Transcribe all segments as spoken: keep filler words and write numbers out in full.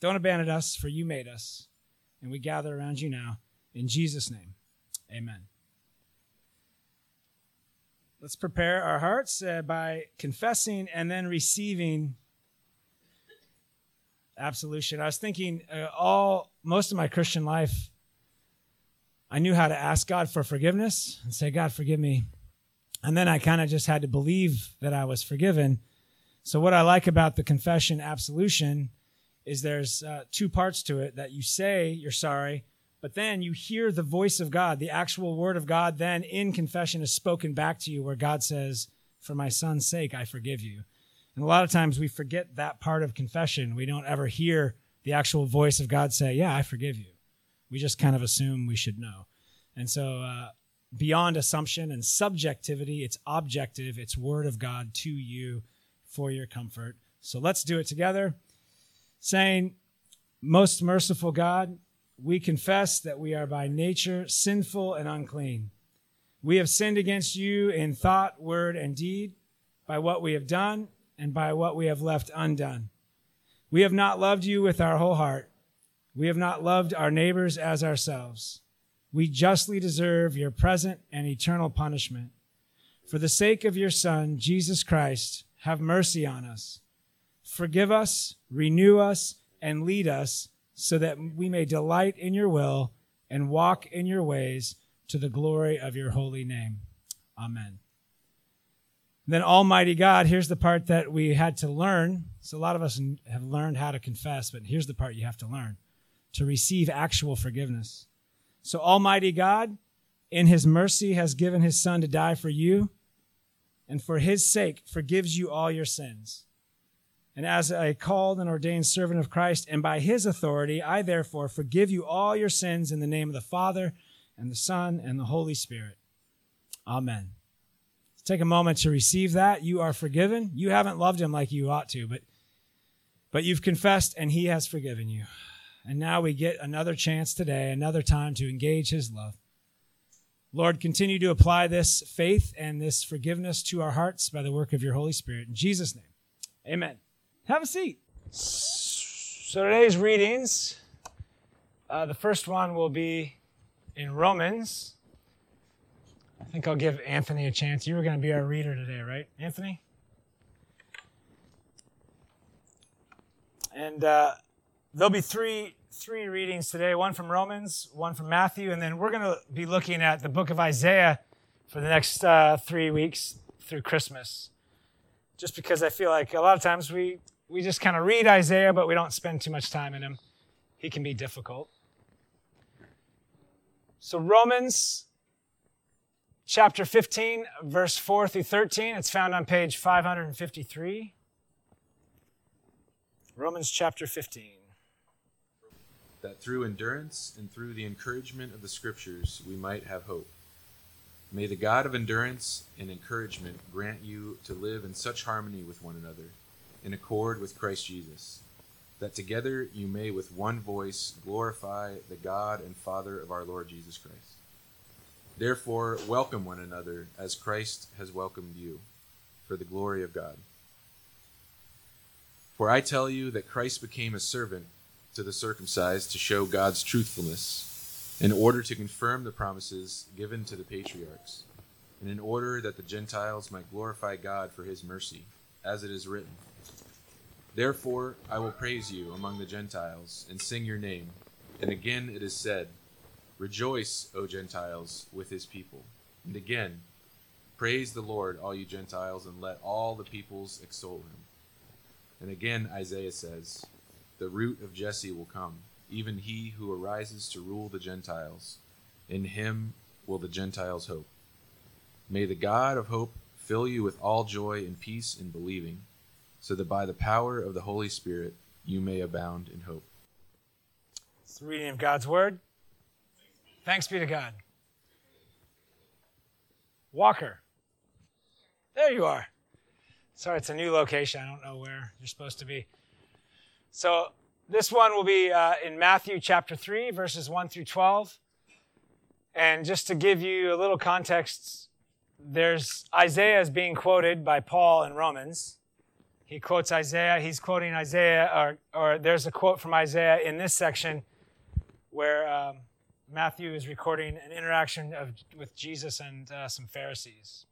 Don't abandon us, for you made us, and we gather around you now. In Jesus' name, amen. Let's prepare our hearts uh, by confessing and then receiving absolution. I was thinking uh, all most of my Christian life, I knew how to ask God for forgiveness and say, God, forgive me. And then I kind of just had to believe that I was forgiven. So what I like about the confession absolution is there's uh, two parts to it, that you say you're sorry, but then you hear the voice of God, the actual word of God then in confession is spoken back to you, where God says, for my son's sake, I forgive you. And a lot of times we forget that part of confession. We don't ever hear the actual voice of God say, yeah, I forgive you. We just kind of assume we should know. And so uh, beyond assumption and subjectivity, it's objective. It's word of God to you for your comfort. So let's do it together. Saying, most merciful God, we confess that we are by nature sinful and unclean. We have sinned against you in thought, word, and deed, by what we have done and by what we have left undone. We have not loved you with our whole heart. We have not loved our neighbors as ourselves. We justly deserve your present and eternal punishment. For the sake of your Son, Jesus Christ, have mercy on us. Forgive us, renew us, and lead us, so that we may delight in your will and walk in your ways to the glory of your holy name. Amen. Then Almighty God, here's the part that we had to learn. So a lot of us have learned how to confess, but here's the part you have to learn, to receive actual forgiveness. So Almighty God, in his mercy, has given his Son to die for you, and for his sake forgives you all your sins. And as a called and ordained servant of Christ, and by his authority, I therefore forgive you all your sins in the name of the Father and the Son and the Holy Spirit. Amen. Let's take a moment to receive that. You are forgiven. You haven't loved him like you ought to, but, but you've confessed and he has forgiven you. And now we get another chance today, another time to engage his love. Lord, continue to apply this faith and this forgiveness to our hearts by the work of your Holy Spirit. In Jesus' name, amen. Have a seat. So today's readings, uh, the first one will be in Romans. I think I'll give Anthony a chance. You were going to be our reader today, right, Anthony? And uh, there'll be three three readings today, one from Romans, one from Matthew, and then we're going to be looking at the book of Isaiah for the next uh, three weeks through Christmas. Just because I feel like a lot of times we, we just kind of read Isaiah, but we don't spend too much time in him. He can be difficult. So Romans chapter fifteen, verse four through thirteen. It's found on page five hundred fifty-three. Romans chapter fifteen. That through endurance and through the encouragement of the Scriptures we might have hope. May the God of endurance and encouragement grant you to live in such harmony with one another, in accord with Christ Jesus, that together you may with one voice glorify the God and Father of our Lord Jesus Christ. Therefore, welcome one another as Christ has welcomed you, for the glory of God. For I tell you that Christ became a servant to the circumcised to show God's truthfulness, in order to confirm the promises given to the patriarchs, and in order that the Gentiles might glorify God for his mercy, as it is written, Therefore I will praise you among the Gentiles, and sing your name. And again it is said, Rejoice, O Gentiles, with his people. And again, praise the Lord, all you Gentiles, and let all the peoples extol him. And again Isaiah says, The root of Jesse will come, even he who arises to rule the Gentiles. In him will the Gentiles hope. May the God of hope fill you with all joy and peace in believing, so that by the power of the Holy Spirit you may abound in hope. It's the reading of God's word. Thanks be to God. Walker. There you are. Sorry, it's a new location. I don't know where you're supposed to be. So this one will be uh, in Matthew chapter three, verses one through twelve. And just to give you a little context, there's Isaiah is being quoted by Paul in Romans. He quotes Isaiah. He's quoting Isaiah, or, or there's a quote from Isaiah in this section where um, Matthew is recording an interaction of, with Jesus and uh, some Pharisees.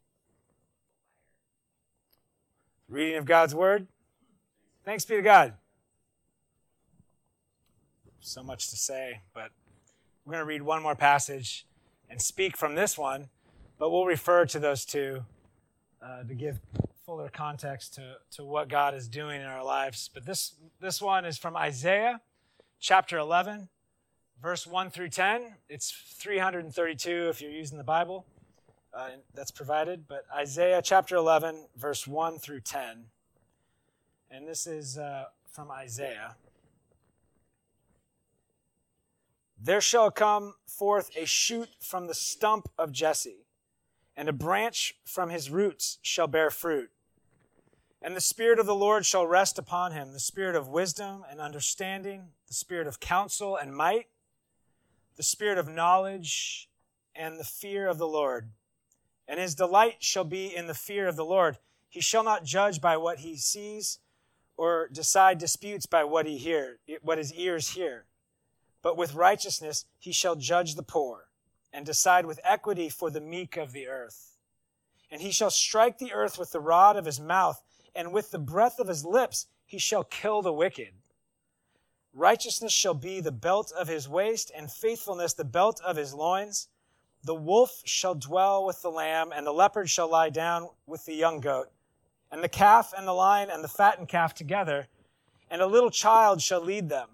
Reading of God's Word. Thanks be to God. So much to say, but we're going to read one more passage and speak from this one, but we'll refer to those two uh, to give fuller context to, to what God is doing in our lives. But this, this one is from Isaiah chapter eleven, verse one through ten. It's three hundred thirty-two if you're using the Bible. Uh, that's provided. But Isaiah chapter eleven, verse one through ten. And this is uh, from Isaiah. There shall come forth a shoot from the stump of Jesse, and a branch from his roots shall bear fruit. And the Spirit of the Lord shall rest upon him, the Spirit of wisdom and understanding, the Spirit of counsel and might, the Spirit of knowledge and the fear of the Lord. And his delight shall be in the fear of the Lord. He shall not judge by what he sees, or decide disputes by what he hear, what his ears hear. But with righteousness he shall judge the poor, and decide with equity for the meek of the earth. And he shall strike the earth with the rod of his mouth, and with the breath of his lips he shall kill the wicked. Righteousness shall be the belt of his waist, and faithfulness the belt of his loins. The wolf shall dwell with the lamb, and the leopard shall lie down with the young goat, and the calf and the lion and the fattened calf together, and a little child shall lead them.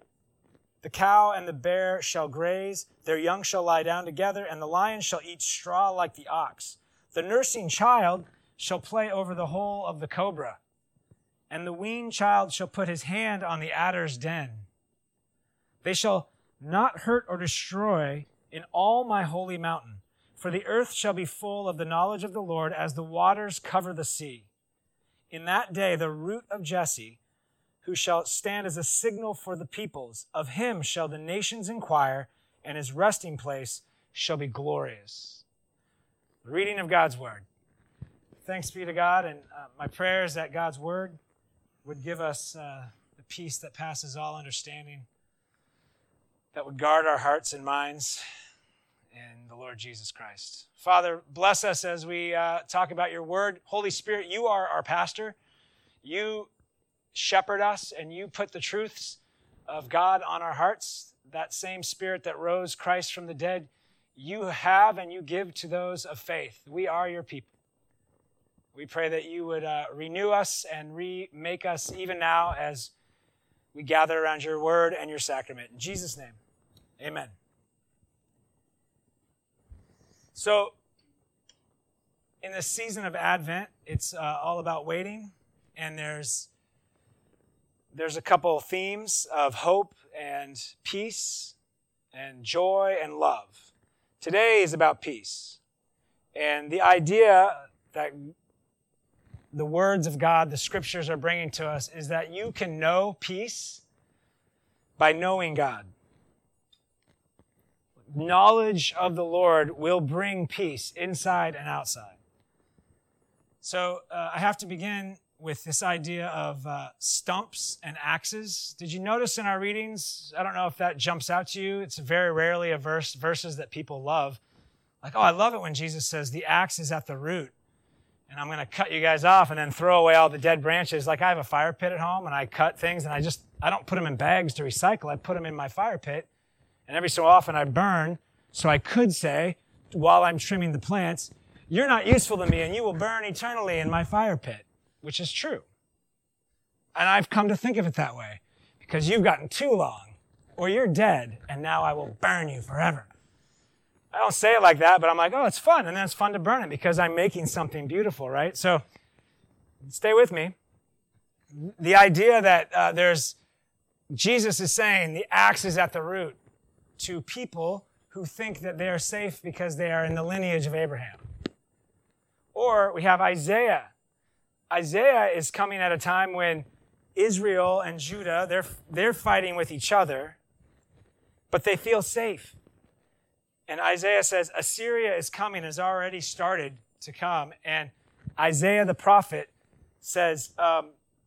The cow and the bear shall graze, their young shall lie down together, and the lion shall eat straw like the ox. The nursing child shall play over the hole of the cobra, and the weaned child shall put his hand on the adder's den. They shall not hurt or destroy in all my holy mountain, for the earth shall be full of the knowledge of the Lord as the waters cover the sea. In that day the root of Jesse, who shall stand as a signal for the peoples, of him shall the nations inquire, and his resting place shall be glorious. The reading of God's Word. Thanks be to God, and uh, my prayer is that God's Word would give us uh, the peace that passes all understanding, that would guard our hearts and minds in the Lord Jesus Christ. Father, bless us as we uh, talk about your Word. Holy Spirit, you are our pastor. You shepherd us, and you put the truths of God on our hearts. That same Spirit that rose Christ from the dead, you have and you give to those of faith. We are your people. We pray that you would uh, renew us and remake us even now as we gather around your word and your sacrament. In Jesus' name, amen. So, in this season of Advent, it's uh, all about waiting, and there's there's a couple themes of hope and peace and joy and love. Today is about peace, and the idea that the words of God, the scriptures are bringing to us is that you can know peace by knowing God. Knowledge of the Lord will bring peace inside and outside. So uh, I have to begin with this idea of uh, stumps and axes. Did you notice in our readings? I don't know if that jumps out to you. It's very rarely a verse, verses that people love. Like, oh, I love it when Jesus says the axe is at the root, and I'm going to cut you guys off and then throw away all the dead branches. Like, I have a fire pit at home, and I cut things, and I just, I don't put them in bags to recycle. I put them in my fire pit, and every so often I burn, so I could say, while I'm trimming the plants, you're not useful to me, and you will burn eternally in my fire pit, which is true. And I've come to think of it that way, because you've gotten too long, or you're dead, and now I will burn you forever. I don't say it like that, but I'm like, oh, it's fun. And then it's fun to burn it because I'm making something beautiful, right? So stay with me. The idea that uh, there's, Jesus is saying the axe is at the root to people who think that they are safe because they are in the lineage of Abraham. Or we have Isaiah. Isaiah is coming at a time when Israel and Judah, they're, they're fighting with each other, but they feel safe. And Isaiah says, Assyria is coming, has already started to come. And Isaiah the prophet says, um,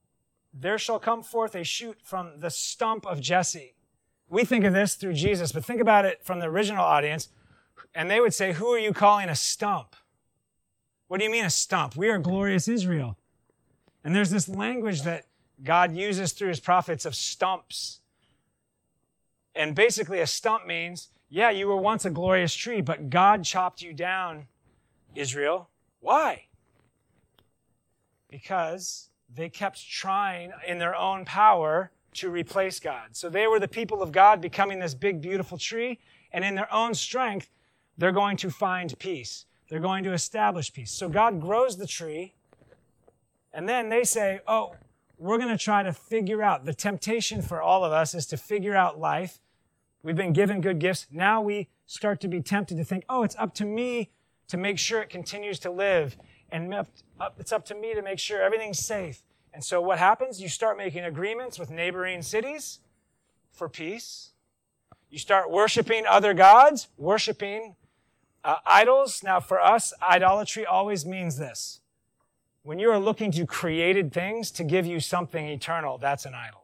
there shall come forth a shoot from the stump of Jesse. We think of this through Jesus, but think about it from the original audience, and they would say, who are you calling a stump? What do you mean a stump? We are glorious Israel. And there's this language that God uses through his prophets of stumps. And basically a stump means, yeah, you were once a glorious tree, but God chopped you down, Israel. Why? Because they kept trying in their own power to replace God. So they were the people of God becoming this big, beautiful tree, and in their own strength, they're going to find peace. They're going to establish peace. So God grows the tree, and then they say, oh, we're going to try to figure out. The temptation for all of us is to figure out life. We've been given good gifts. Now we start to be tempted to think, oh, it's up to me to make sure it continues to live. And it's up to me to make sure everything's safe. And so what happens? You start making agreements with neighboring cities for peace. You start worshiping other gods, worshiping uh, idols. Now for us, idolatry always means this. When you are looking to created things to give you something eternal, that's an idol.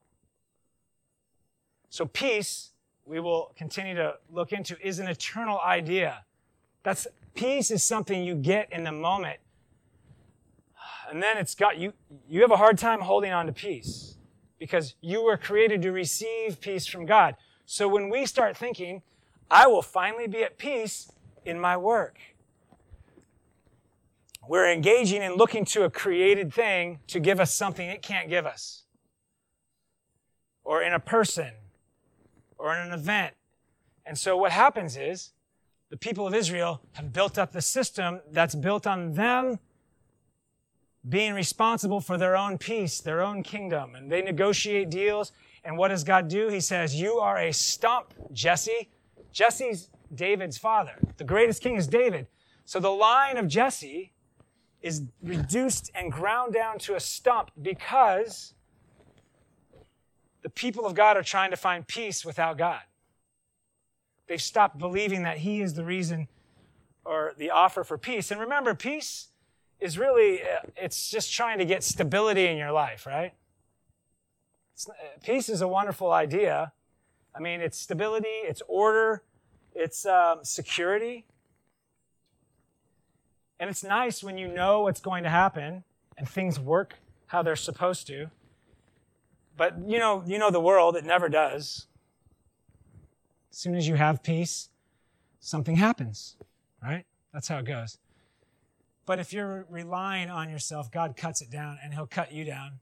So peace, we will continue to look into, is an eternal idea. That's peace is something you get in the moment. And then it's got you, you have a hard time holding on to peace because you were created to receive peace from God. So when we start thinking, I will finally be at peace in my work, we're engaging in looking to a created thing to give us something it can't give us. Or in a person, or in an event. And so what happens is, the people of Israel have built up the system that's built on them being responsible for their own peace, their own kingdom. And they negotiate deals. And what does God do? He says, you are a stump, Jesse. Jesse's David's father. The greatest king is David. So the line of Jesse is reduced and ground down to a stump because the people of God are trying to find peace without God. They've stopped believing that he is the reason or the offer for peace. And remember, peace is really, it's just trying to get stability in your life, right? It's, peace is a wonderful idea. I mean, it's stability, it's order, it's um, security. And it's nice when you know what's going to happen and things work how they're supposed to. But you know, you know the world, it never does. As soon as you have peace, something happens, right? That's how it goes. But if you're relying on yourself, God cuts it down and he'll cut you down.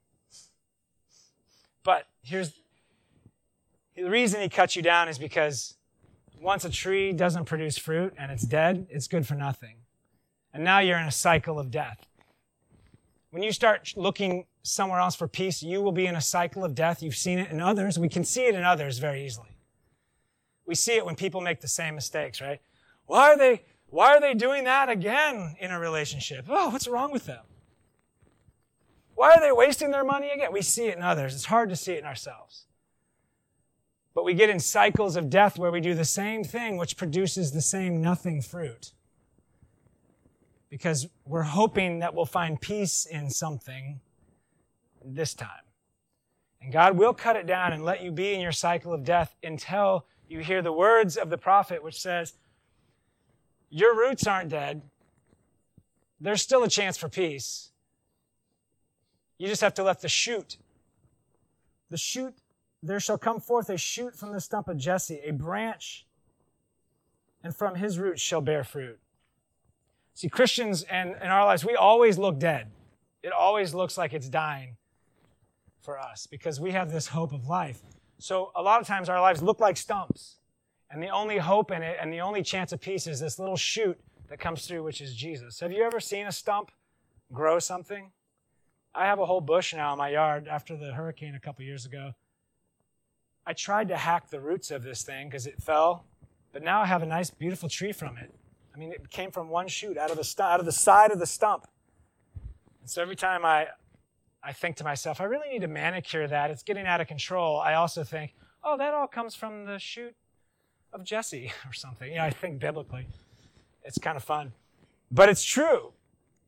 But here's the reason he cuts you down is because once a tree doesn't produce fruit and it's dead, it's good for nothing. And now you're in a cycle of death. When you start looking somewhere else for peace, you will be in a cycle of death. You've seen it in others. We can see it in others very easily. We see it when people make the same mistakes, right? Why are they, why are they doing that again in a relationship? Oh, what's wrong with them? Why are they wasting their money again? We see it in others. It's hard to see it in ourselves. But we get in cycles of death where we do the same thing, which produces the same nothing fruit. Because we're hoping that we'll find peace in something this time. And God will cut it down and let you be in your cycle of death until you hear the words of the prophet, which says, your roots aren't dead. There's still a chance for peace. You just have to let the shoot, the shoot, there shall come forth a shoot from the stump of Jesse, a branch, and from his roots shall bear fruit. See, Christians and in our lives, we always look dead. It always looks like it's dying for us because we have this hope of life. So a lot of times our lives look like stumps. And the only hope in it and the only chance of peace is this little shoot that comes through, which is Jesus. Have you ever seen a stump grow something? I have a whole bush now in my yard after the hurricane a couple years ago. I tried to hack the roots of this thing because it fell, but now I have a nice, beautiful tree from it. I mean, it came from one shoot out of the st- out of the side of the stump. And so every time I, I think to myself, I really need to manicure that. It's getting out of control. I also think, oh, that all comes from the shoot of Jesse or something. You know, I think biblically. It's kind of fun. But it's true.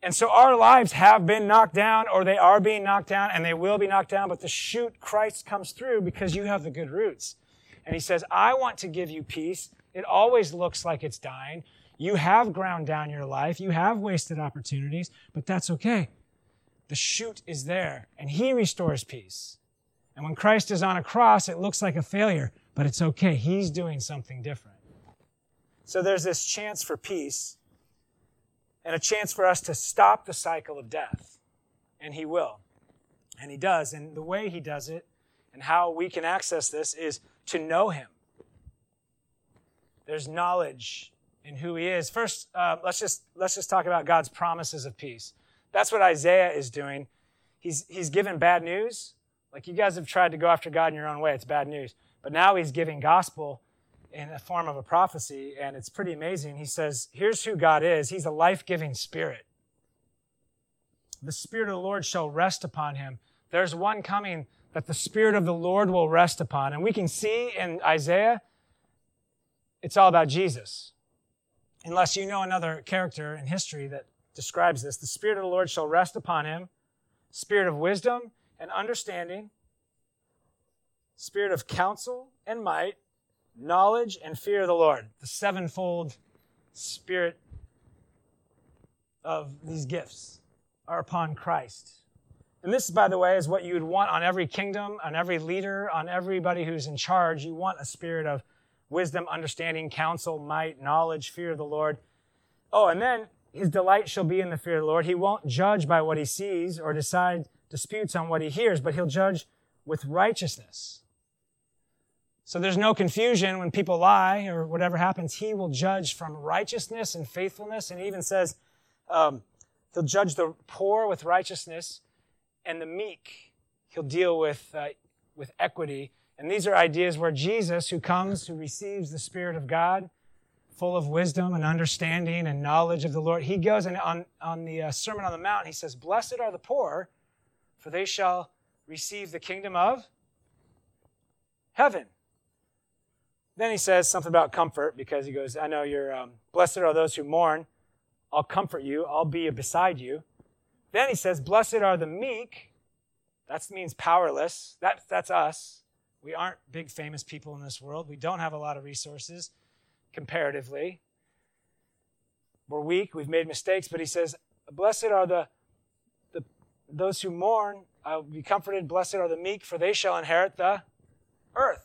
And so our lives have been knocked down, or they are being knocked down, and they will be knocked down, but the shoot, Christ, comes through because you have the good roots. And he says, I want to give you peace. It always looks like it's dying. You have ground down your life. You have wasted opportunities, but that's okay. The shoot is there, and he restores peace. And when Christ is on a cross, it looks like a failure, but it's okay. He's doing something different. So there's this chance for peace and a chance for us to stop the cycle of death. And he will. And he does. And the way he does it and how we can access this is to know him. There's knowledge in who he is. First, uh, let's just let's just talk about God's promises of peace. That's what Isaiah is doing. He's he's given bad news. Like, you guys have tried to go after God in your own way. It's bad news. But now he's giving gospel in the form of a prophecy, and it's pretty amazing. He says, here's who God is. He's a life-giving spirit. The Spirit of the Lord shall rest upon him. There's one coming that the Spirit of the Lord will rest upon. And we can see in Isaiah, it's all about Jesus. Unless you know another character in history that describes this. The Spirit of the Lord shall rest upon him. Spirit of wisdom and understanding. Spirit of counsel and might. Knowledge and fear of the Lord. The sevenfold spirit of these gifts are upon Christ. And this, by the way, is what you would want on every kingdom, on every leader, on everybody who's in charge. You want a spirit of wisdom, understanding, counsel, might, knowledge, fear of the Lord. Oh, and then his delight shall be in the fear of the Lord. He won't judge by what he sees or decide disputes on what he hears, but he'll judge with righteousness. So there's no confusion when people lie or whatever happens. He will judge from righteousness and faithfulness. And he even says um, he'll judge the poor with righteousness and the meek. He'll deal with, uh, with equity. And these are ideas where Jesus, who comes, who receives the Spirit of God, full of wisdom and understanding and knowledge of the Lord, he goes and on, on the uh, Sermon on the Mount, he says, blessed are the poor, for they shall receive the kingdom of heaven. Then he says something about comfort, because he goes, I know you're, um, blessed are those who mourn. I'll comfort you. I'll be beside you. Then he says, blessed are the meek. That means powerless. That, that's us. We aren't big, famous people in this world. We don't have a lot of resources, comparatively. We're weak. We've made mistakes. But he says, blessed are the, the those who mourn. I'll be comforted. Blessed are the meek, for they shall inherit the earth.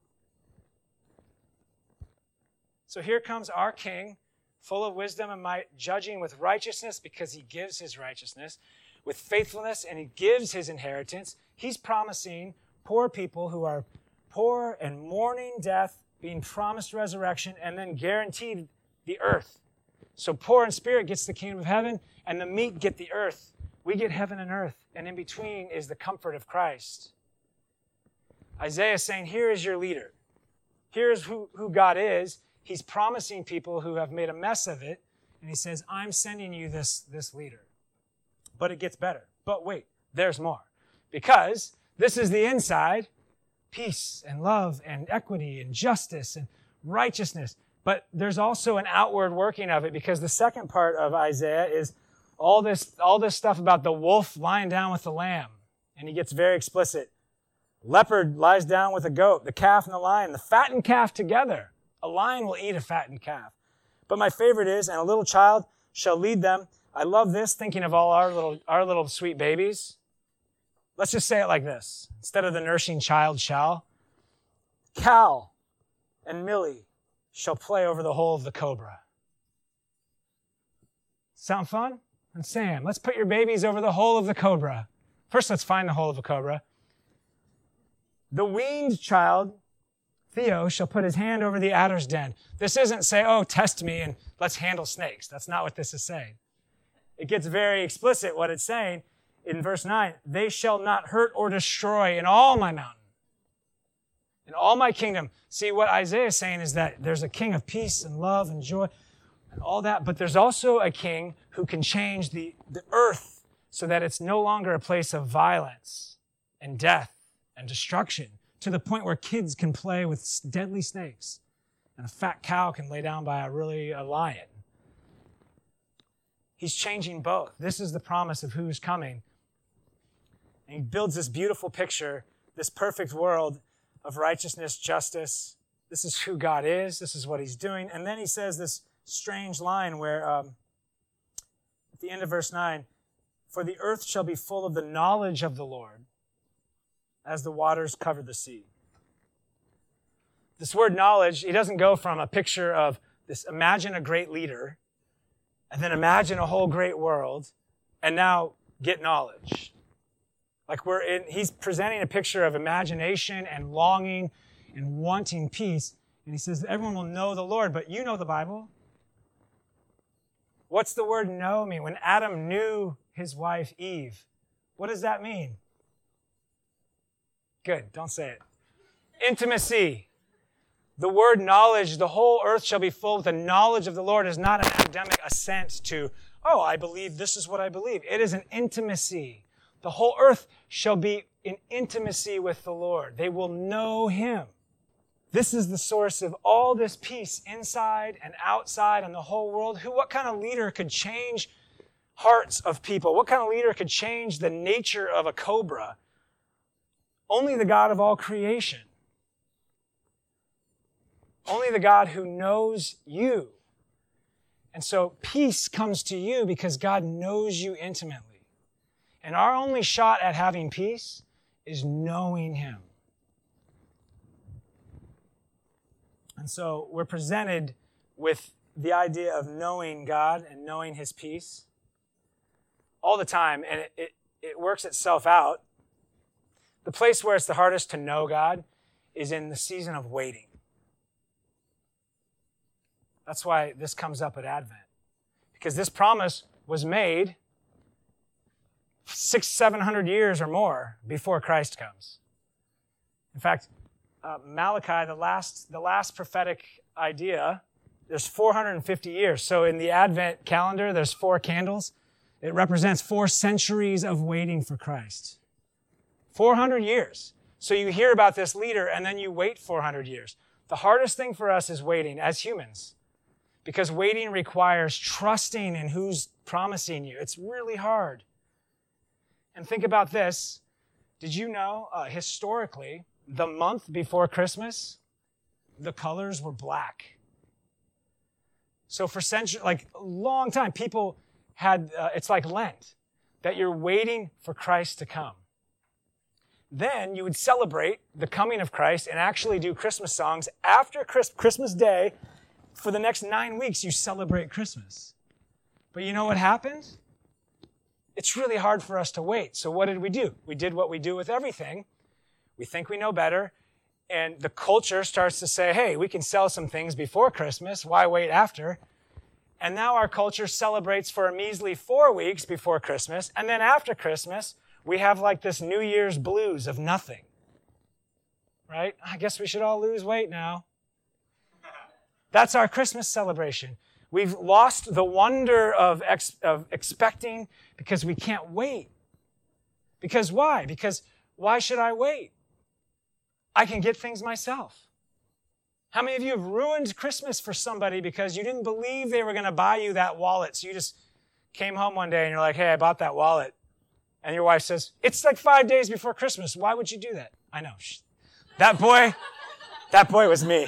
So here comes our King, full of wisdom and might, judging with righteousness because he gives his righteousness, with faithfulness, and he gives his inheritance. He's promising poor people who are poor and mourning death, being promised resurrection, and then guaranteed the earth. So poor in spirit gets the kingdom of heaven, and the meek get the earth. We get heaven and earth, and in between is the comfort of Christ. Isaiah is saying, here is your leader. Here's who, who God is. He's promising people who have made a mess of it, and he says, I'm sending you this, this leader. But it gets better. But wait, there's more. Because this is the inside, peace and love and equity and justice and righteousness. But there's also an outward working of it, because the second part of Isaiah is all this, all this stuff about the wolf lying down with the lamb. And he gets very explicit. Leopard lies down with a goat, the calf and the lion, the fattened calf together. A lion will eat a fattened calf. But my favorite is, and a little child shall lead them. I love this, thinking of all our little, our little sweet babies. Let's just say it like this. Instead of the nursing child shall, Cal and Millie shall play over the hole of the cobra. Sound fun? And Sam, let's put your babies over the hole of the cobra. First, let's find the hole of the cobra. The weaned child, Theo, shall put his hand over the adder's den. This isn't say, oh, test me and let's handle snakes. That's not what this is saying. It gets very explicit what it's saying in verse nine. They shall not hurt or destroy in all my mountain, in all my kingdom. See, what Isaiah is saying is that there's a king of peace and love and joy and all that, but there's also a king who can change the, the earth so that it's no longer a place of violence and death and destruction, to the point where kids can play with deadly snakes and a fat cow can lay down by a really a lion. He's changing both. This is the promise of who's coming. And he builds this beautiful picture, this perfect world of righteousness, justice. This is who God is. This is what he's doing. And then he says this strange line where um, at the end of verse nine, for the earth shall be full of the knowledge of the Lord as the waters cover the sea. This word knowledge, he doesn't go from a picture of this, imagine a great leader, and then imagine a whole great world, and now get knowledge. Like we're in, he's presenting a picture of imagination and longing and wanting peace. And he says, everyone will know the Lord, but you know the Bible. What's the word know mean? When Adam knew his wife Eve, what does that mean? Good, don't say it. Intimacy. The word knowledge, the whole earth shall be full with the knowledge of the Lord, is not an academic assent to, oh, I believe this is what I believe. It is an intimacy. The whole earth shall be in intimacy with the Lord. They will know him. This is the source of all this peace inside and outside and the whole world. Who, what kind of leader could change hearts of people? What kind of leader could change the nature of a cobra? Only the God of all creation. Only the God who knows you. And so peace comes to you because God knows you intimately. And our only shot at having peace is knowing him. And so we're presented with the idea of knowing God and knowing his peace all the time, and it, it, it works itself out. The place where it's the hardest to know God is in the season of waiting. That's why this comes up at Advent. Because this promise was made six, seven hundred years or more before Christ comes. In fact, uh, Malachi, the last, the last prophetic idea, there's four hundred fifty years. So in the Advent calendar, there's four candles. It represents four centuries of waiting for Christ. four hundred years. So you hear about this leader and then you wait four hundred years. The hardest thing for us is waiting as humans, because waiting requires trusting in who's promising you. It's really hard. And think about this. Did you know, uh, historically, the month before Christmas, the colors were black. So for centuries, like a long time, people had, uh, it's like Lent, that you're waiting for Christ to come. Then you would celebrate the coming of Christ and actually do Christmas songs after Christmas Day. For the next nine weeks, you celebrate Christmas. But you know what happened? It's really hard for us to wait. So what did we do? We did what we do with everything. We think we know better. And the culture starts to say, hey, we can sell some things before Christmas. Why wait after? And now our culture celebrates for a measly four weeks before Christmas. And then after Christmas, we have like this New Year's blues of nothing. Right? I guess we should all lose weight now. That's our Christmas celebration. We've lost the wonder of, ex- of expecting because we can't wait. Because why? Because why should I wait? I can get things myself. How many of you have ruined Christmas for somebody because you didn't believe they were going to buy you that wallet? So you just came home one day and you're like, hey, I bought that wallet. And your wife says, it's like five days before Christmas. Why would you do that? I know. That boy, that boy was me.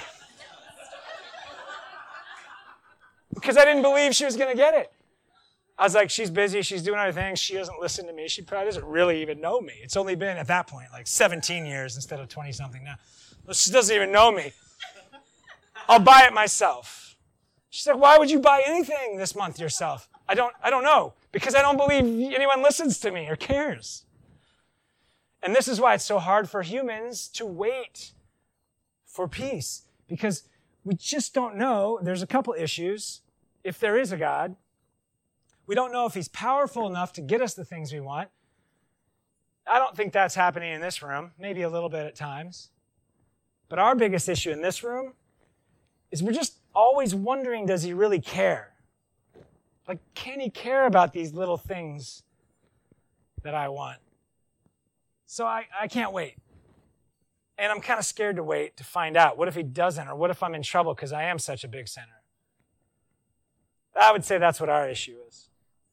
Because I didn't believe she was going to get it. I was like, she's busy. She's doing other things. She doesn't listen to me. She probably doesn't really even know me. It's only been, at that point, like seventeen years instead of twenty-something now. She doesn't even know me. I'll buy it myself. She's like, why would you buy anything this month yourself? I don't, I don't know. Because I don't believe anyone listens to me or cares. And this is why it's so hard for humans to wait for peace. Because we just don't know. There's a couple issues. If there is a God, we don't know if he's powerful enough to get us the things we want. I don't think that's happening in this room, maybe a little bit at times. But our biggest issue in this room is we're just always wondering, does he really care? Like, can he care about these little things that I want? So I, I can't wait. And I'm kind of scared to wait to find out. What if he doesn't? Or what if I'm in trouble because I am such a big sinner? I would say that's what our issue is.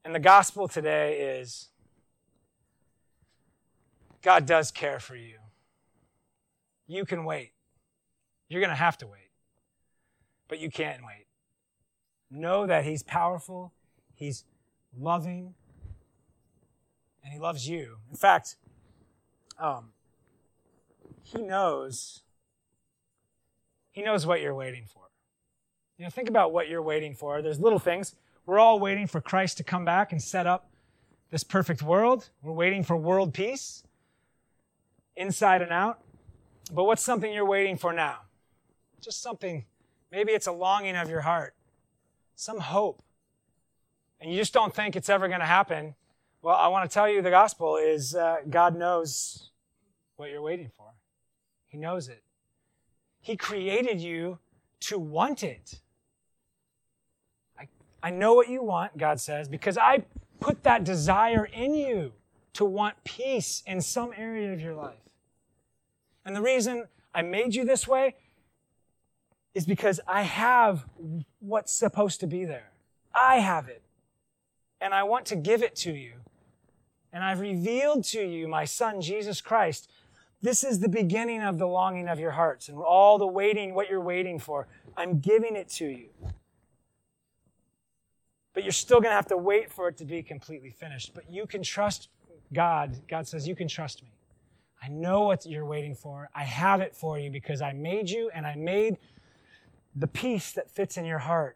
And the gospel today is God does care for you. You can wait. You're going to have to wait. But you can't wait. Know that he's powerful, he's loving, and he loves you. In fact, um, he knows, he knows what you're waiting for. You know, think about what you're waiting for. There's little things. We're all waiting for Christ to come back and set up this perfect world. We're waiting for world peace, inside and out. But what's something you're waiting for now? Just something, maybe it's a longing of your heart, some hope, and you just don't think it's ever going to happen. Well, I want to tell you the gospel is uh, God knows what you're waiting for. He knows it. He created you to want it. I, I know what you want, God says, because I put that desire in you to want peace in some area of your life. And the reason I made you this way is because I have what's supposed to be there. I have it. And I want to give it to you. And I've revealed to you my Son, Jesus Christ. This is the beginning of the longing of your hearts and all the waiting, what you're waiting for. I'm giving it to you. But you're still going to have to wait for it to be completely finished. But you can trust God. God says, you can trust me. I know what you're waiting for. I have it for you because I made you and I made the peace that fits in your heart.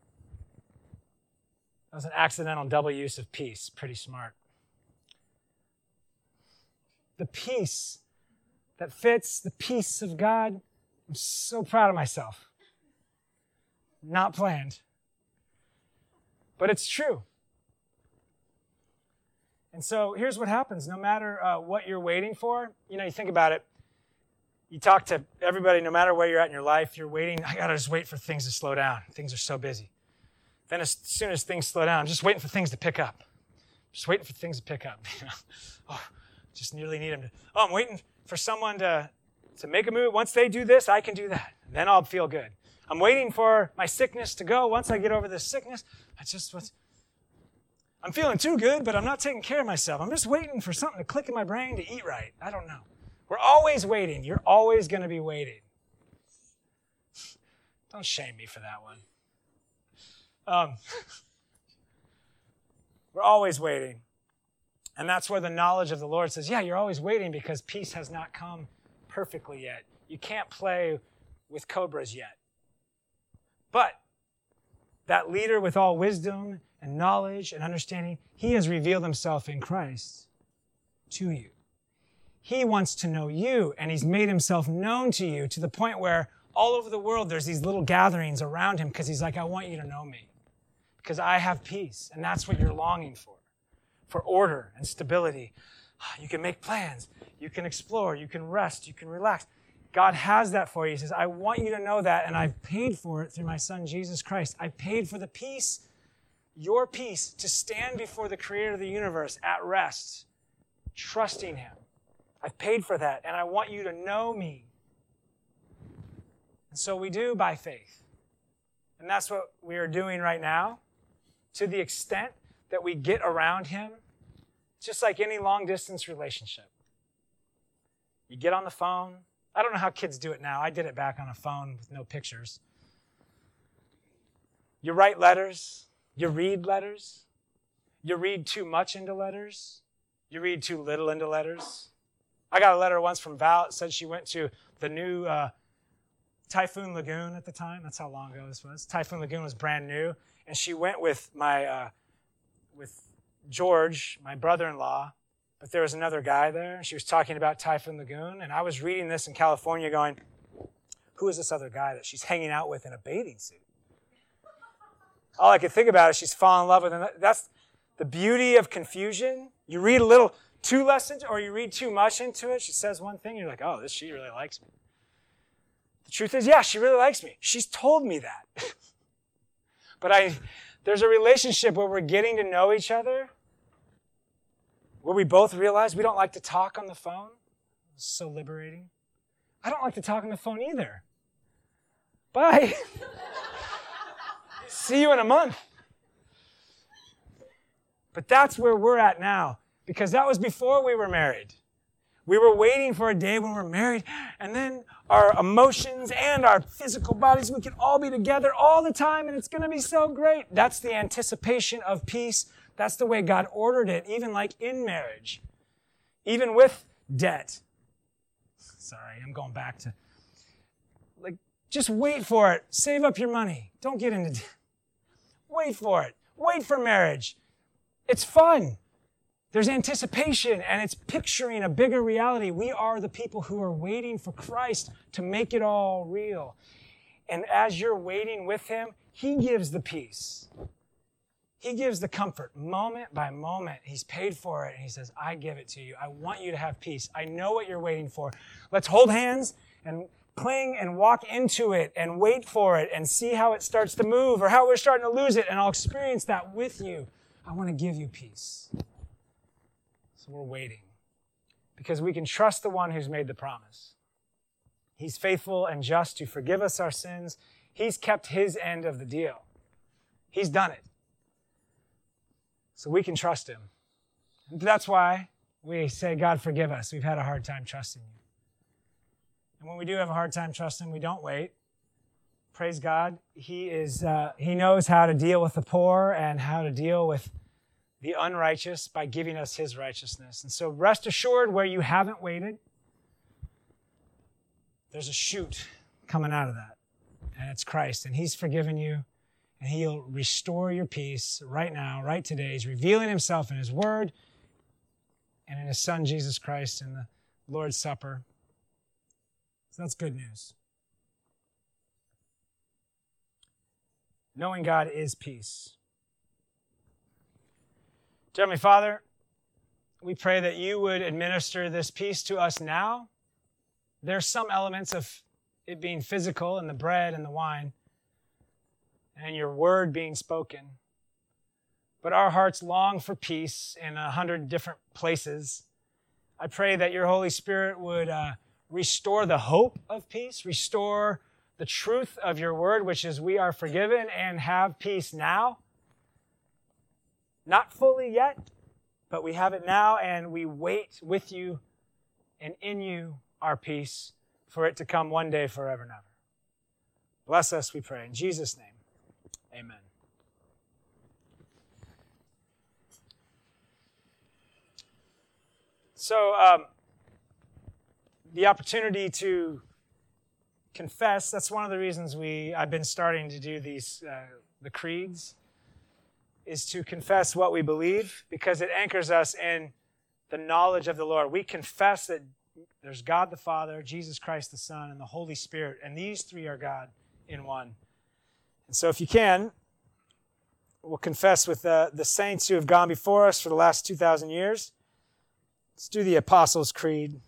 That was an accidental double use of peace. Pretty smart. The peace that fits, the peace of God. I'm so proud of myself. Not planned. But it's true. And so here's what happens. No matter uh, what you're waiting for, you know, you think about it. You talk to everybody, no matter where you're at in your life, you're waiting. I got to just wait for things to slow down. Things are so busy. Then as soon as things slow down, I'm just waiting for things to pick up. Just waiting for things to pick up. You know? Oh, just nearly need them to. Oh, I'm waiting for someone to, to make a move. Once they do this, I can do that. Then I'll feel good. I'm waiting for my sickness to go. Once I get over this sickness, I just was. I'm feeling too good, but I'm not taking care of myself. I'm just waiting for something to click in my brain to eat right. I don't know. We're always waiting. You're always going to be waiting. Don't shame me for that one. Um, we're always waiting. And that's where the knowledge of the Lord says, yeah, you're always waiting because peace has not come perfectly yet. You can't play with cobras yet. But that leader with all wisdom and knowledge and understanding, he has revealed himself in Christ to you. He wants to know you, and he's made himself known to you to the point where all over the world there's these little gatherings around him because he's like, I want you to know me because I have peace, and that's what you're longing for, for order and stability. You can make plans. You can explore. You can rest. You can relax. God has that for you. He says, I want you to know that, and I've paid for it through my Son, Jesus Christ. I paid for the peace, your peace, to stand before the Creator of the universe at rest, trusting him. I've paid for that, and I want you to know me. And so we do by faith. And that's what we are doing right now. To the extent that we get around him, just like any long-distance relationship. You get on the phone. I don't know how kids do it now. I did it back on a phone with no pictures. You write letters. You read letters. You read too much into letters. You read too little into letters. I got a letter once from Val that said she went to the new uh, Typhoon Lagoon at the time. That's how long ago this was. Typhoon Lagoon was brand new. And she went with my, uh, with George, my brother-in-law. But there was another guy there. And she was talking about Typhoon Lagoon. And I was reading this in California going, who is this other guy that she's hanging out with in a bathing suit? All I could think about is she's fallen in love with him. That's the beauty of confusion. You read a little too less into, or you read too much into it. She says one thing, you're like, oh, this she really likes me. The truth is, yeah, she really likes me. She's told me that. But I, there's a relationship where we're getting to know each other, where we both realize we don't like to talk on the phone. It's so liberating. I don't like to talk on the phone either. Bye. See you in a month. But that's where we're at now, because that was before we were married. We were waiting for a day when we're married, and then our emotions and our physical bodies, we can all be together all the time, and it's going to be so great. That's the anticipation of peace. That's the way God ordered it, even like in marriage, even with debt. Sorry, I'm going back to, like, just wait for it. Save up your money. Don't get into debt. Wait for it. Wait for marriage. It's fun. There's anticipation, and it's picturing a bigger reality. We are the people who are waiting for Christ to make it all real. And as you're waiting with him, he gives the peace. He gives the comfort moment by moment. He's paid for it, and he says, I give it to you. I want you to have peace. I know what you're waiting for. Let's hold hands and cling and walk into it and wait for it and see how it starts to move or how we're starting to lose it, and I'll experience that with you. I want to give you peace. So we're waiting because we can trust the one who's made the promise. He's faithful and just to forgive us our sins. He's kept his end of the deal. He's done it. So we can trust him. And that's why we say, God, forgive us. We've had a hard time trusting you. And when we do have a hard time trusting, we don't wait. Praise God. He is. Uh, he knows how to deal with the poor and how to deal with the unrighteous by giving us his righteousness. And so rest assured, where you haven't waited, there's a shoot coming out of that. And it's Christ. And he's forgiven you. And he'll restore your peace right now, right today. He's revealing himself in his word and in his son, Jesus Christ, in the Lord's Supper. So that's good news. Knowing God is peace. Dear Heavenly Father, we pray that you would administer this peace to us now. There's some elements of it being physical in the bread and the wine and your word being spoken. But our hearts long for peace in a hundred different places. I pray that your Holy Spirit would uh, restore the hope of peace, restore the truth of your word, which is we are forgiven and have peace now. Not fully yet, but we have it now, and we wait with you and in you our peace for it to come one day forever and ever. Bless us, we pray. In Jesus' name, amen. So, um, the opportunity to confess, that's one of the reasons we I've been starting to do these, uh, the creeds, is to confess what we believe because it anchors us in the knowledge of the Lord. We confess that there's God the Father, Jesus Christ the Son, and the Holy Spirit, and these three are God in one. And so if you can, we'll confess with the, the saints who have gone before us for the last two thousand years. Let's do the Apostles' Creed.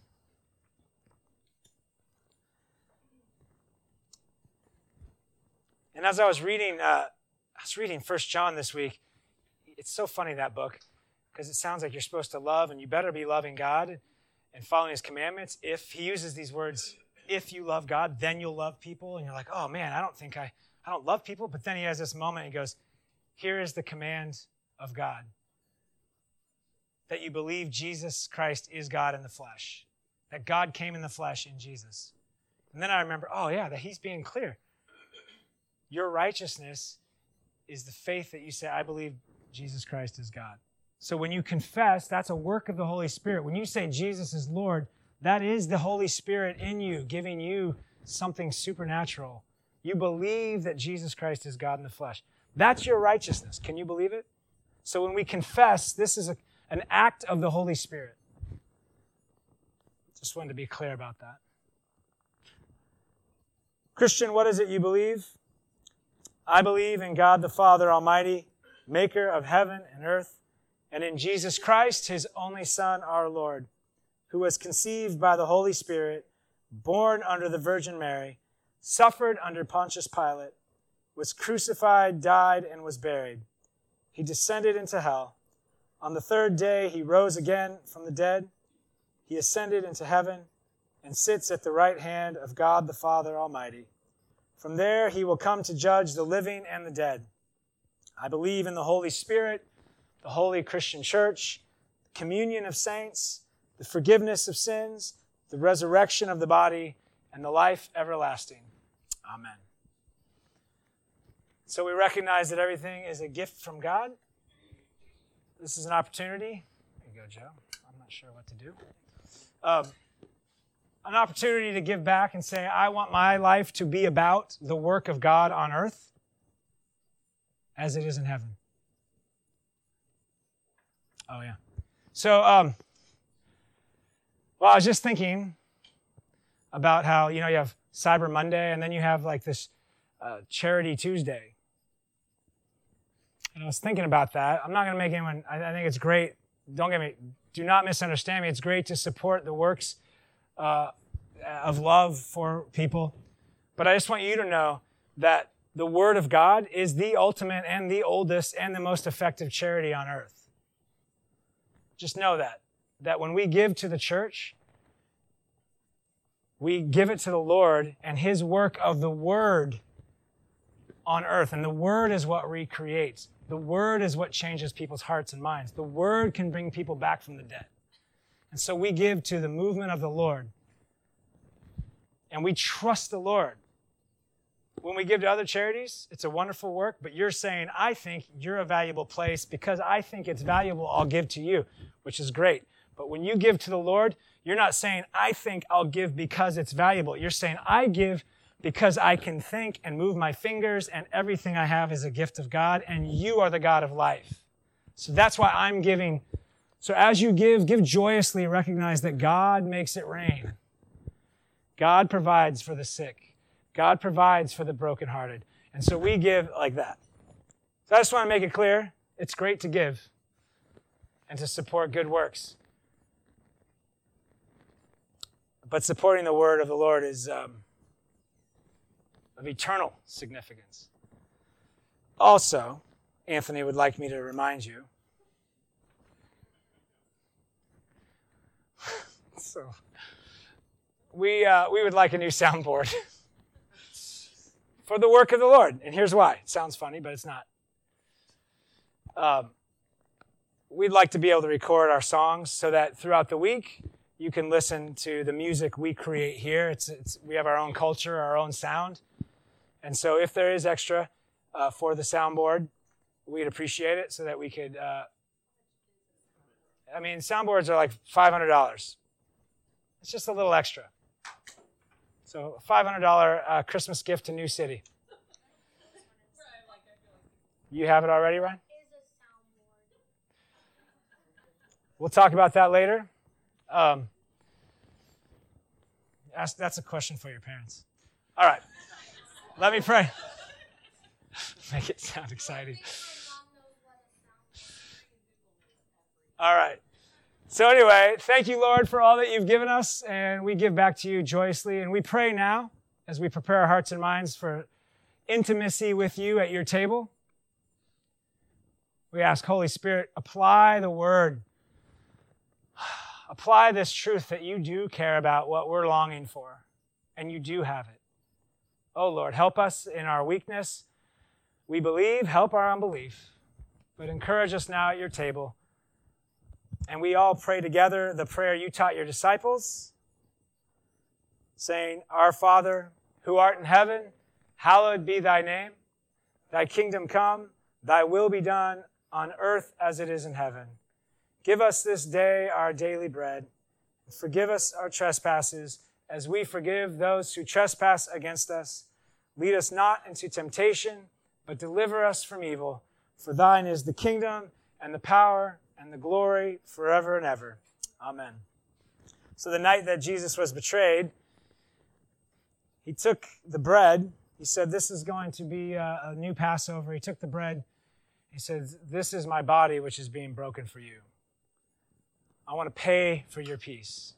And as I was reading, uh, I was reading First John this week. It's so funny, that book, because it sounds like you're supposed to love, and you better be loving God and following his commandments. If he uses these words, if you love God, then you'll love people. And you're like, oh man, I don't think I, I don't love people. But then he has this moment, he goes, here is the command of God, that you believe Jesus Christ is God in the flesh, that God came in the flesh in Jesus. And then I remember, oh yeah, that he's being clear. Your righteousness is the faith that you say, I believe Jesus Christ is God. So when you confess, that's a work of the Holy Spirit. When you say Jesus is Lord, that is the Holy Spirit in you, giving you something supernatural. You believe that Jesus Christ is God in the flesh. That's your righteousness. Can you believe it? So when we confess, this is a, an act of the Holy Spirit. Just wanted to be clear about that. Christian, what is it you believe? I believe in God the Father Almighty, maker of heaven and earth, and in Jesus Christ, his only Son, our Lord, who was conceived by the Holy Spirit, born under the Virgin Mary, suffered under Pontius Pilate, was crucified, died, and was buried. He descended into hell. On the third day, he rose again from the dead. He ascended into heaven and sits at the right hand of God the Father Almighty. From there, he will come to judge the living and the dead. I believe in the Holy Spirit, the holy Christian church, communion of saints, the forgiveness of sins, the resurrection of the body, and the life everlasting. Amen. So we recognize that everything is a gift from God. This is an opportunity. There you go, Joe. I'm not sure what to do. Um, an opportunity to give back and say, I want my life to be about the work of God on earth as it is in heaven. Oh, yeah. So, um, well, I was just thinking about how, you know, you have Cyber Monday and then you have like this uh, Charity Tuesday. And I was thinking about that. I'm not going to make anyone, I, I think it's great. Don't get me, do not misunderstand me. It's great to support the works uh, of love for people. But I just want you to know that the Word of God is the ultimate and the oldest and the most effective charity on earth. Just know that. That when we give to the church, we give it to the Lord and His work of the Word on earth. And the Word is what recreates. The Word is what changes people's hearts and minds. The Word can bring people back from the dead. And so we give to the movement of the Lord. And we trust the Lord. When we give to other charities, it's a wonderful work, but you're saying, I think you're a valuable place because I think it's valuable, I'll give to you, which is great. But when you give to the Lord, you're not saying, I think I'll give because it's valuable. You're saying, I give because I can think and move my fingers and everything I have is a gift of God and you are the God of life. So that's why I'm giving. So as you give, give joyously, recognize that God makes it rain. God provides for the sick. God provides for the brokenhearted. And so we give like that. So I just want to make it clear, it's great to give and to support good works. But supporting the word of the Lord is um, of eternal significance. Also, Anthony would like me to remind you. so, we uh, we would like a new soundboard for the work of the Lord, and here's why. It sounds funny, but it's not. Um, we'd like to be able to record our songs so that throughout the week you can listen to the music we create here. It's, it's we have our own culture, our own sound. And so if there is extra uh, for the soundboard, we'd appreciate it so that we could, uh, I mean, soundboards are like five hundred dollars. It's just a little extra. So five hundred dollars uh, Christmas gift to New City. You have it already, Ryan? We'll talk about that later. Um, ask, that's a question for your parents. All right. Let me pray. Make it sound exciting. All right. So anyway, thank you, Lord, for all that you've given us, and we give back to you joyously. And we pray now, as we prepare our hearts and minds for intimacy with you at your table, we ask, Holy Spirit, apply the word. Apply this truth that you do care about what we're longing for, and you do have it. Oh, Lord, help us in our weakness. We believe, help our unbelief, but encourage us now at your table. And we all pray together the prayer you taught your disciples, saying, Our Father, who art in heaven, hallowed be thy name. Thy kingdom come, thy will be done on earth as it is in heaven. Give us this day our daily bread. And forgive us our trespasses as we forgive those who trespass against us. Lead us not into temptation, but deliver us from evil. For thine is the kingdom and the power and the glory forever and ever. Amen. So the night that Jesus was betrayed, he took the bread. He said, this is going to be a, a new Passover. He took the bread. He said, this is my body which is being broken for you. I want to pay for your peace.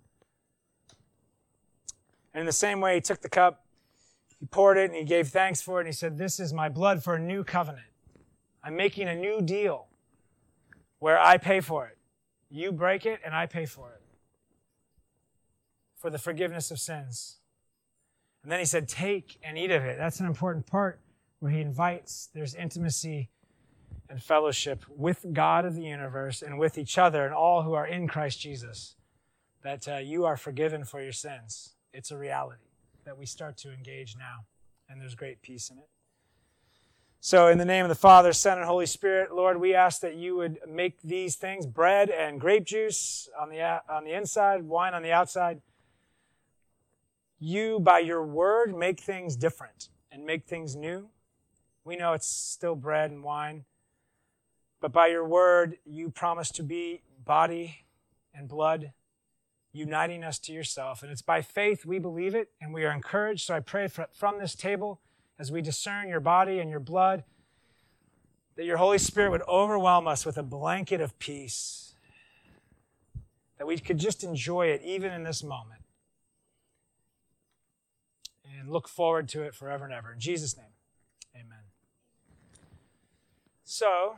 And in the same way, he took the cup, he poured it, and he gave thanks for it, and he said, this is my blood for a new covenant. I'm making a new deal where I pay for it. You break it, and I pay for it. For the forgiveness of sins. And then he said, take and eat of it. That's an important part where he invites, there's intimacy and fellowship with God of the universe and with each other and all who are in Christ Jesus, that uh, you are forgiven for your sins. It's a reality that we start to engage now, and there's great peace in it. So in the name of the Father, Son, and Holy Spirit, Lord, we ask that you would make these things, bread and grape juice on the, on the inside, wine on the outside. You, by your word, make things different and make things new. We know it's still bread and wine, but by your word, you promise to be body and blood, uniting us to yourself. And it's by faith we believe it, and we are encouraged. So I pray from this table, as we discern your body and your blood, that your Holy Spirit would overwhelm us with a blanket of peace, that we could just enjoy it even in this moment and look forward to it forever and ever. In Jesus' name, amen. So,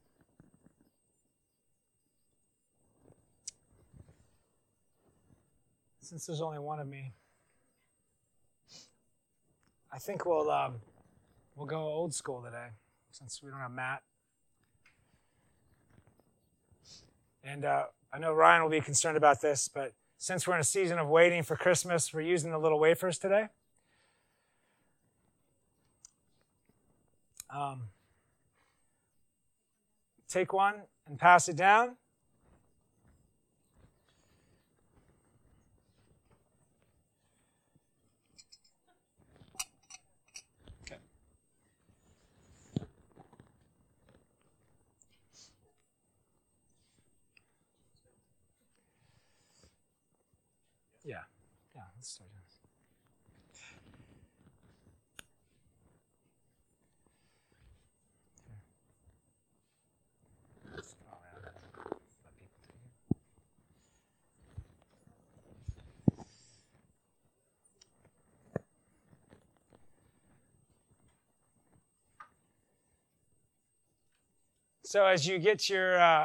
since there's only one of me, I think we'll um, we'll go old school today, since we don't have Matt. And uh, I know Ryan will be concerned about this, but since we're in a season of waiting for Christmas, we're using the little wafers today. Um, take one and pass it down. Yeah, yeah, let's start this. So as you get your uh,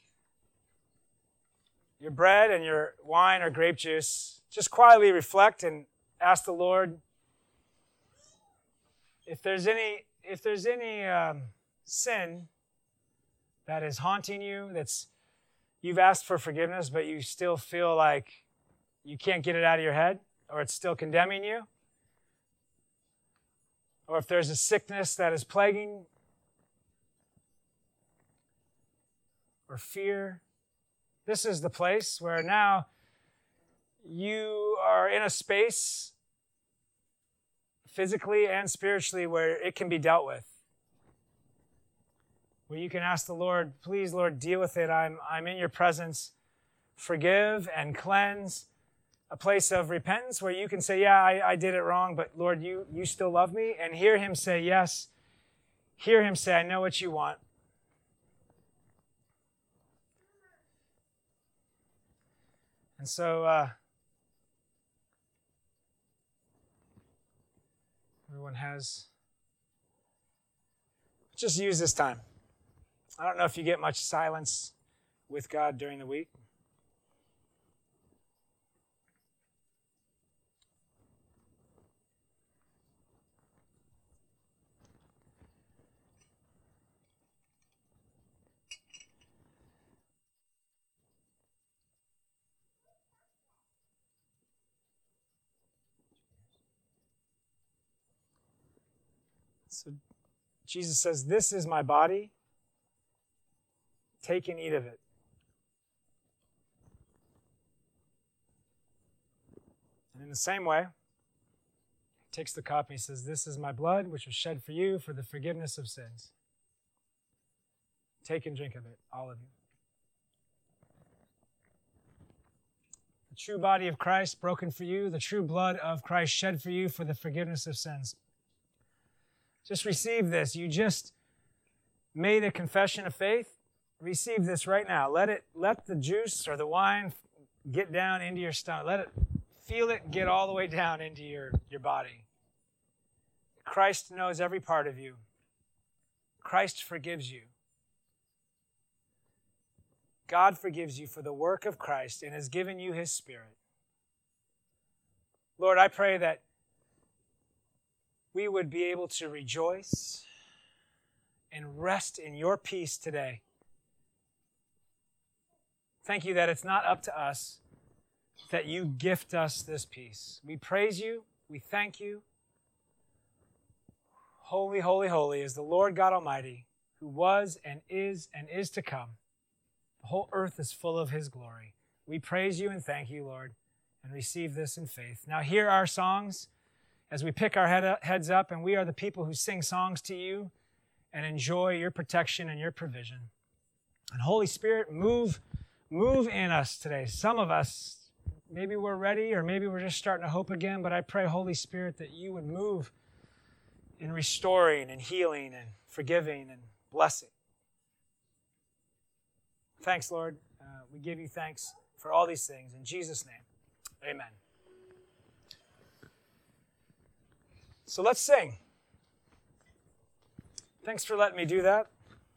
your bread and your wine or grape juice, just quietly reflect and ask the Lord if there's any if there's any um, sin that is haunting you, that's you've asked for forgiveness, but you still feel like you can't get it out of your head, or it's still condemning you, or if there's a sickness that is plaguing, or fear. This is the place where now you are in a space physically and spiritually where it can be dealt with. Where you can ask the Lord, please, Lord, deal with it. I'm, I'm in your presence. Forgive and cleanse. A place of repentance where you can say, yeah, I, I did it wrong, but Lord, you, you still love me. And hear him say, yes. Hear him say, I know what you want. And so, uh, everyone has, just use this time. I don't know if you get much silence with God during the week. So Jesus says, this is my body. Take and eat of it. And in the same way, he takes the cup and he says, this is my blood, which was shed for you for the forgiveness of sins. Take and drink of it, all of you. The true body of Christ broken for you, the true blood of Christ shed for you for the forgiveness of sins. Just receive this. You just made a confession of faith. Receive this right now. Let it, let the juice or the wine get down into your stomach. Let it, feel it get all the way down into your, your body. Christ knows every part of you. Christ forgives you. God forgives you for the work of Christ and has given you his Spirit. Lord, I pray that we would be able to rejoice and rest in your peace today. Thank you that it's not up to us, that you gift us this peace. We praise you. We thank you. Holy, holy, holy is the Lord God Almighty, who was and is and is to come. The whole earth is full of his glory. We praise you and thank you, Lord, and receive this in faith. Now hear our songs as we pick our head up, heads up, and we are the people who sing songs to you and enjoy your protection and your provision. And Holy Spirit, move, move in us today. Some of us, maybe we're ready or maybe we're just starting to hope again, but I pray, Holy Spirit, that you would move in restoring and healing and forgiving and blessing. Thanks, Lord. Uh, we give you thanks for all these things. In Jesus' name, amen. So let's sing. Thanks for letting me do that.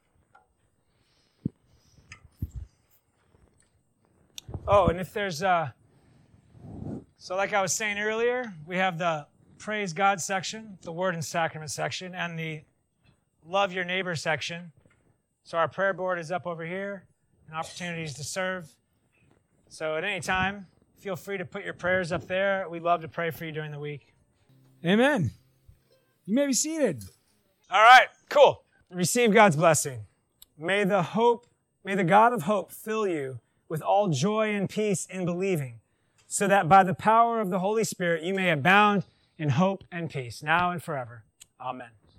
Oh, and if there's, uh, so like I was saying earlier, we have the Praise God section, the Word and Sacrament section, and the Love Your Neighbor section. So our prayer board is up over here, and opportunities to serve. So at any time, feel free to put your prayers up there. We'd love to pray for you during the week. Amen. You may be seated. All right, cool. Receive God's blessing. May the hope, may the God of hope fill you with all joy and peace in believing, so that by the power of the Holy Spirit you may abound in hope and peace, now and forever. Amen.